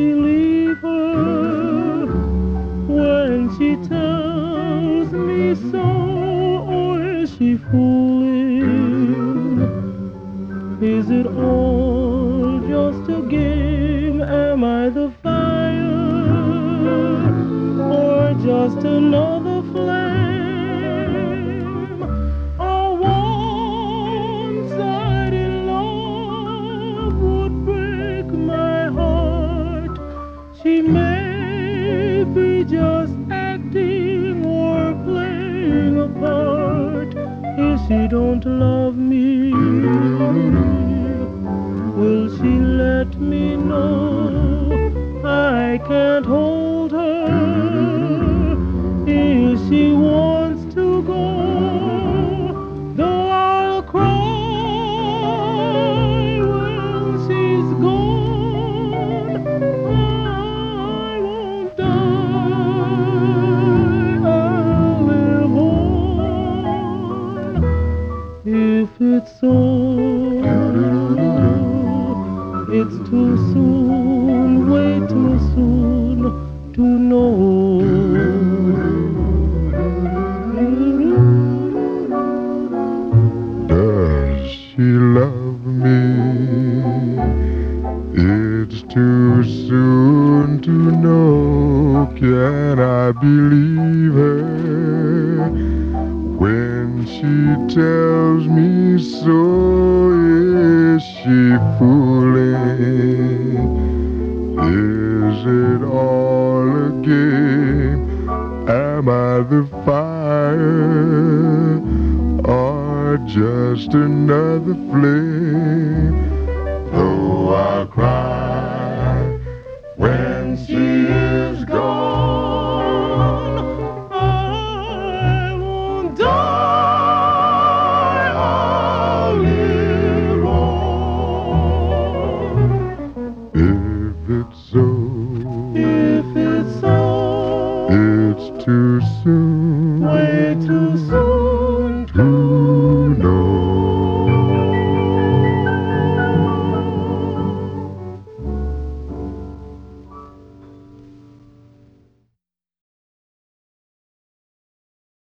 believe her when she tells me so, or is she fooling? Is it all just a game? Am I the fire or just another flame? A one-sided love would break my heart. She may be just acting or playing a part. If she don't love me, will she let me know? I can't hold her if she wants to go. Though I'll cry when she's gone, I won't die. I'll live on. If it's so, it's too soon, way too soon to know. Does she love me? It's too soon to know. Can I believe her when she tells me so? Is she fooling? Is it all a game? Am I the fire or just another flame? Though I cry when she is gone, I won't die. I'll live on. if it's so, If it's so, it's too soon.